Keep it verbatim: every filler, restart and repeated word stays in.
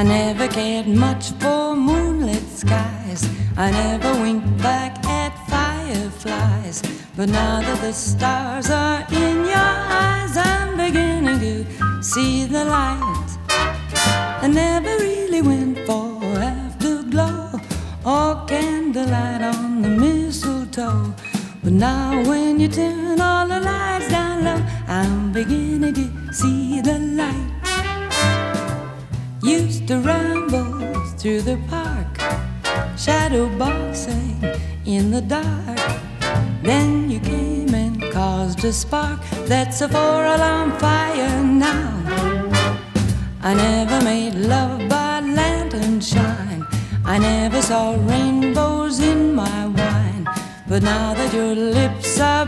I never cared much for moonlit skies. I never winked back at fireflies. But now that the stars are in your eyes, I'm beginning to see the light. I never really went for afterglow or candlelight on the mistletoe. But now when you turn all the lights down low, I'm beginning to see the light. Used to ramble through the park, shadow boxing in the dark. Then you came and caused a spark that's a four-alarm fire now. I never made love by lantern shine. I never saw rainbows in my wine. But now that your lips are